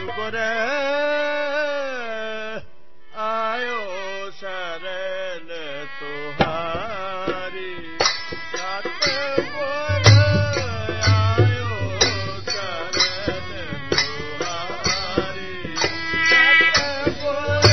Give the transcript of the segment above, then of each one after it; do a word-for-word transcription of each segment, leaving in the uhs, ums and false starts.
ਸਤਿਗੁਰ ਆਇਓ ਸ਼ਰਨ ਤੁਹਾਰੀ ਸਤਿਗੁਰ ਆਇਓ ਸ਼ਰਨ ਤੁਹਾਰੀ ਸਤਿਗੁਰ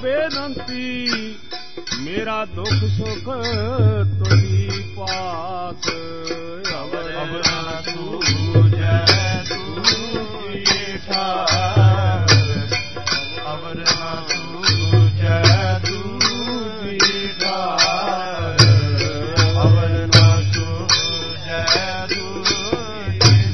ਬੇਨੰਤੀ ਮੇਰਾ ਦੁੱਖ ਸੁਖ ਤੁਝੀ ਪਾਸ ਅਵਰ ਅਵਰ ਸੂਝੈ ਦੂਜੀ ਠਾਰ ਅਵਰ ਨਾ ਸੂਝੈ ਦੂਜੀ ਠਾਰ ਅਵਰ ਨਾ ਸੂਝੈ ਦੂਜੀ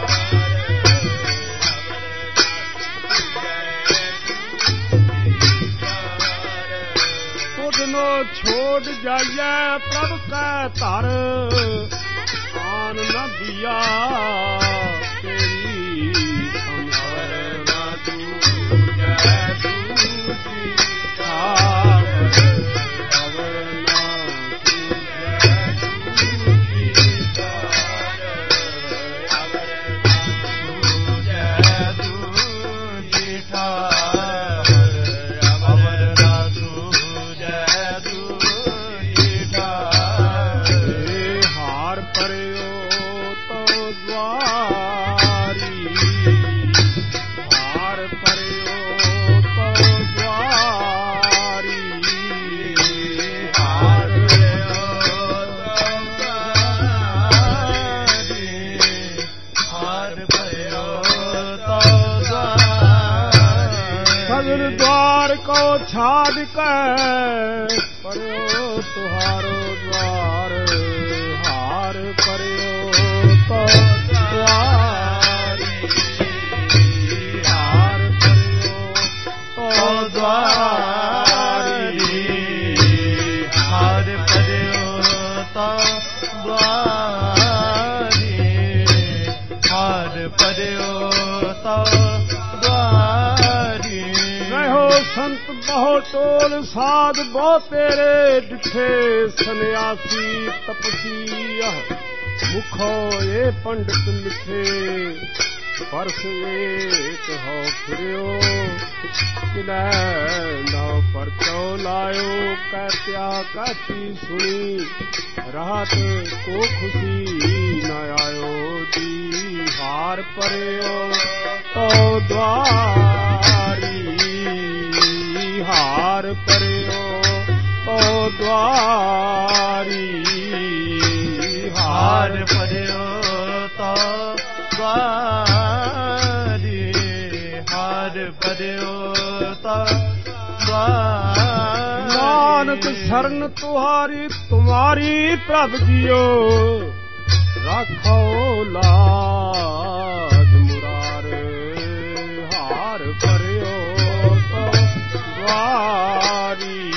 ਤੁਧਨੋ ਛੋੜ ਜਾਈਐ ਪ੍ਰਭ ਕੈ ਧਰ ਆਨ ਨ ਦੀਆ ਤੇਰੀ ਅਵਰ ਨਾ ਸੂਝੈ ਦੂਜੀ ਠਾਰ ਅਵਰ ਨਾ ਸੂਝੈ ਦੂਜੀ ਠਾਰ ਅਵਰ ਨਾ ਸੂਝੈ ਦੂਜੀ ਠਾਰ ਅਵਰ ਨਾ ਸੂਝੈ ਦੂਜੀ ਠਾਰ ਏ ਹਾਰ ਪਰਿਓ ਤੋ ਦਵਾਰੀ ਹਾਰ ਪਰਿਓ ਤੋ ਦਵਾਰੀ ਹਾਰ ਭਇਓ ਤੋ ਸਗਲ ਦਵਾਰ ਕੋ ਛਾੜ ਕੇ ਪਰਿਓ ਤੁਹਾਰੋ ਦਵਾਰ ਹਾਰ ਪਰਿਓ ਤੋ ਦਵਾਰੀ ਹਾਰ ਪਰਿਓ ਤੋ ਦਵਾਰੀ ਹਾਰ ਭਇਓ ਤੋ ਦਵਾਰੀ ਹਾਰ ਭਇਓ ਤੋ ਦਵਾਰੀ ਰਹਿਓ ਸੰਤ ਬਹੁ ਟੋਲ ਸਾਧ ਬਹੁ ਤੇਰੇ ਡਿਠੇ ਸੰਨਿਆਸੀ ਤਪਸੀ ਮੁਖੋ ਇਹ ਪੰਡਤ ਲਿਖੇ ਪਰਸ ਏਕ ਹੋ ਫਿਰਿਓ ਕਿਨੈ ਨਾ ਪਰਚੋ ਲਾਇਓ ਕਹਿਤਿਆ ਕਾਤੀ ਸੁਣੀ ਰਾਤ ਕੋ ਖੁਸ਼ੀ ਨ ਆਇਓ ਦੀ ਹਾਰ ਪਰਿਓ ਤੋ ਦਵਾਰੀ ਹਾਰ ਪਰਿਓ ਤੋ ਦਵਾਰੀ ਹਾਰ ਭਇਓ ਤੋ ਦਵਾਰੀ ਹਾਰ ਭਇਓ ਤੋ ਦਵਾਰੀ ਨਾਨਕ ਸ਼ਰਨ ਤੁਹਾਰੀ ਤੁਮਾਰੀ ਪ੍ਰਭ ਜੀਓ ਰਾਖੋ ਲਾਜ ਮੁਰਾਰੇ ਹਾਰ ਭਰਿਓ ਤੋ ਦਵਾਰੀ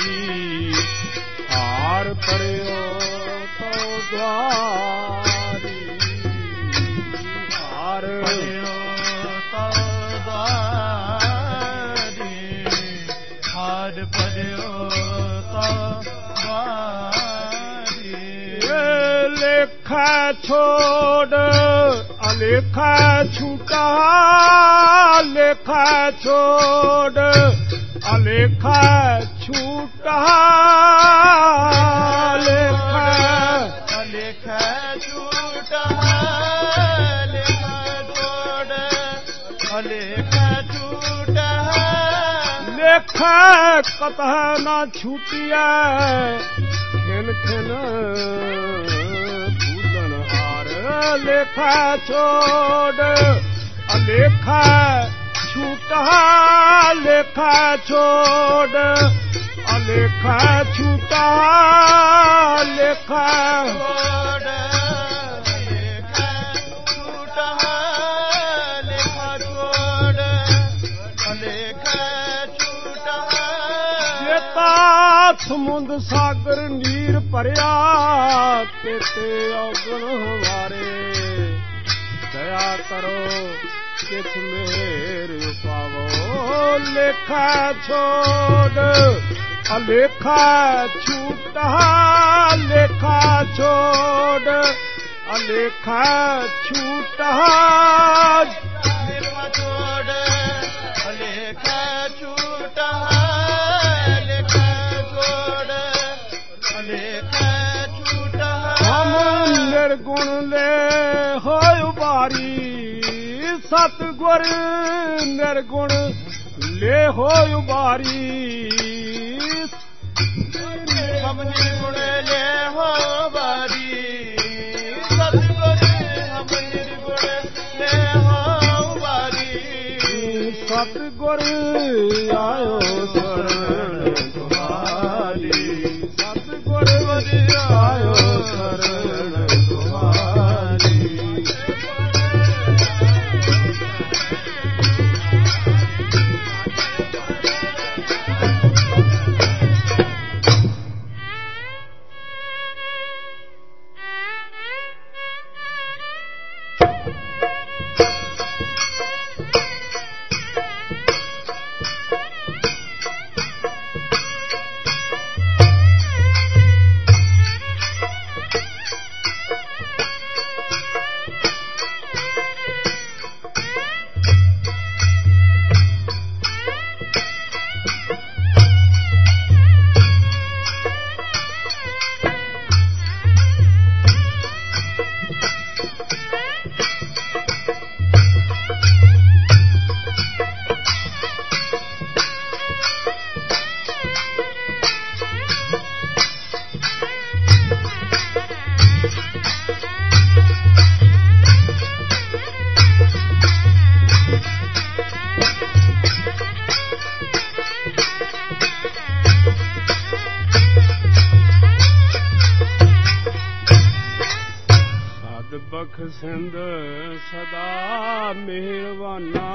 ਹਾਰ ਭਰਿਓ ਤੋ ਦਵਾਰੀ ਹਾਰ ਭਇਓ ਤੋ ਦਵਾਰੀ ਹਾਰ ਭਇਓ ਤੋ ਦਵਾਰੀ ਏ ਲੇਖਾ ਛੋੜ ਅਲੇਖਾ ਛੂਟਾ ਲੇਖਾ ਛੋੜ ਅਲੇਖਾ ਛੂਟਾ ਲੇਖਾ ਅਲੇਖਾ ਝੂਟਾ ਲੇਖਾ ਛੋੜ ਅਲੇਖਾ ਝੂਟਾ ਲੇਖਾ ਕਤਹ ਨਾ ਛੂਟਿਐ ਖਿਨ ਖਿਨ ਭੂਲਨ ਹਾਰ ਲੇਖਾ ਛੋੜ ਅਲੇਖਾ ਛੂਟਾ ਲੇਖਾ ਛੋੜ ਅਲੇਖਾ ਛੂਟਾ ਲੇਖਾ ਛੋੜ ਅਲੇਖਾ ਝੂਟਾ ਲੇਖਾ ਛੋੜ ਅਲੇਖਾ ਝੂਟਾ ਜੇਤਾ ਸਮੁੰਦ ਸਾਗਰ ਨੀਰ ਭਰਿਆ ਤੇਤੇ ਔਗਣ ਹਮਾਰੇ ਦਇਆ ਕਰੋ ਕਿਛ ਮੇਰ ਪਾਵੋ ਲੇਖਾ ਛੋੜ ਅਲੇਖਾ ਛੂਟਾ ਲੇਖਾ ਛੋੜ ਅਲੇਖਾ ਛੂਟਾ ਲੇਖਾ ਛੋੜ ਅਲੇਖਾ ਝੂਟਾ ਲੇਖਾ ਛੋੜ ਅਲੇਖਾ ਝੂਟਾ ਹਮ ਨਿਰਗੁਣ ਲੈ ਹੋਇ ਉਬਾਰੀ ਸਤਿਗੁਰ ਨਿਰਗੁਣ ਲੈ ਹੋਇ ਉਬਾਰੀ ਸਤਿਗੁਰ ਆਇਓ ਸ਼ਰਨ ਤੁਮਾਰੀ, ਸਤਿਗੁਰ ਆਇਓ ਸ਼ਰਨ ਤੁਮਾਰੀ। ਬਖਸ਼ਿੰਦ ਸਦਾ ਮਿਹਰਬਾਨਾ,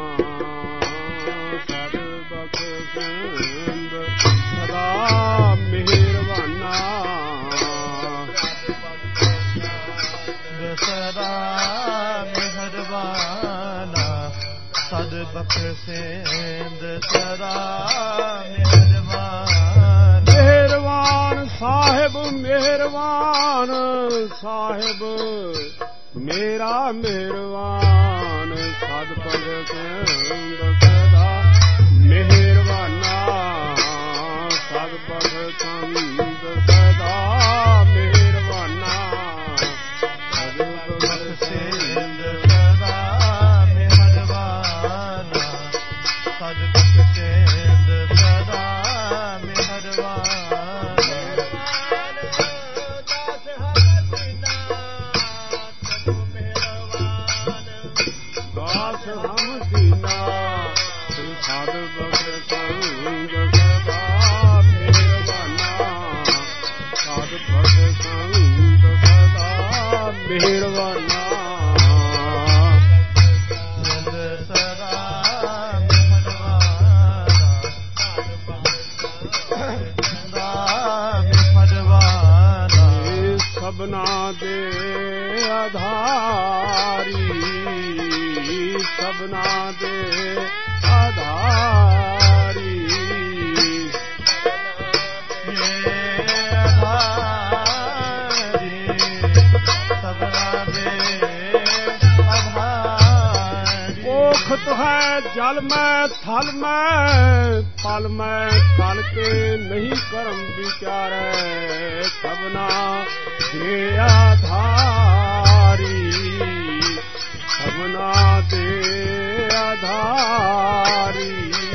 ਸਦ ਬਖਸ਼ਿੰਦ ਸਦਾ ਮਿਹਰਬਾਨਾ, ਸਦਾ ਮਿਹਰਬਾਨਾ, ਸਦ ਬਖਸ਼ਿੰਦ ਸਦਾ ਮਿਹਰਬਾਨਾ। ਮਿਹਰਬਾਨ ਸਾਹਿਬ ਮਿਹਰਬਾਨ ਸਾਹਿਬ ਮੇਰਾ ਮਿਹਰਬਾਨ, ਸਦ ਬਖਸ਼ਿੰਦ ਸਦਾ ਮਿਹਰਬਾਨਾ, ਸਦ ਬਖਸ਼ਿੰਦ ਸਦਾ ਮਿਹਰਬਾਨਾ, ਸਦ ਬਖਸ਼ਿੰਦ ਸਦਾ ਮਿਹਰਬਾਨਾ, ਸਦ ਬਖਸ਼ਿੰਦ ਸਦਾ ਮਿਹਰਬਾਨਾ। ਦਾਸ ਹਮ ਦੀਨਾ ਸਦ ਬਖਸ਼ਿੰਦ ਸਦਾ ਮਿਹਰਬਾਨਾ, ਸਦ ਬਖਸ਼ਿੰਦ ਸਦਾ ਮਿਹਰਬਾਨਾ, ਸਭਨਾ ਦੇ ਆਧਾਰੀ, ਸਭਨਾ ਦੇ ਆਧਾਰੀ, ਸਭਨਾ ਦੇ ओखत है जल में थल में पल में कल के नहीं कर्म विचारे, सबना दे आधारी, सबना दे आधारी,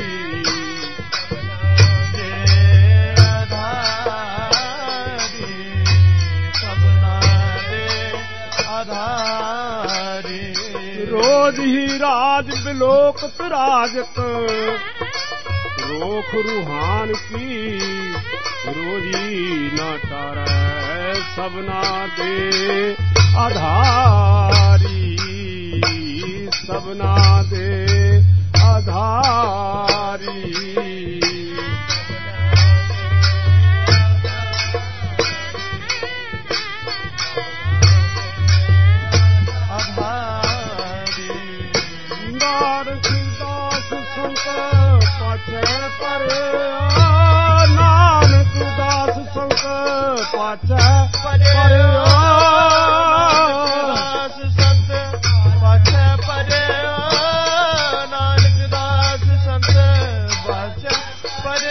रोज ही राज बिलोकत राजत, रोख रूहान की रोजी न टारै, सबना दे आधारी, सबना दे आधारी, पर नानक दास संत पाछै पर दास संत पाछै पर नानक दास संत पाछै पर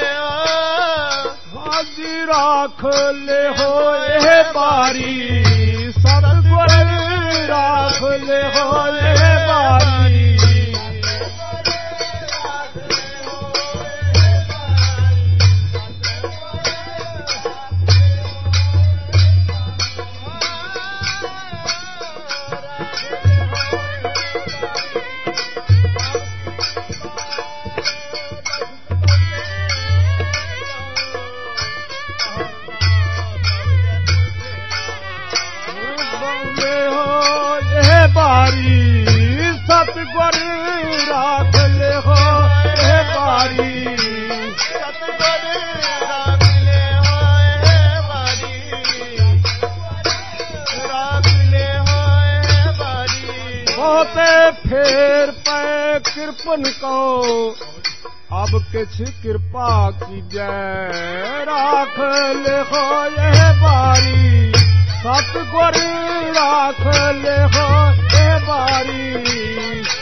हाजी राख ले होए बारी, सतगुर राख ले होए बारी, सतगुर राख ले हो ए बारी सतगुर राख ले होए बारी राख ले होए बारी होते फेर पे कृपन को अब किछ कृपा कीजै राख ले हो ए बारी सतगुर राख ले हो ए बारी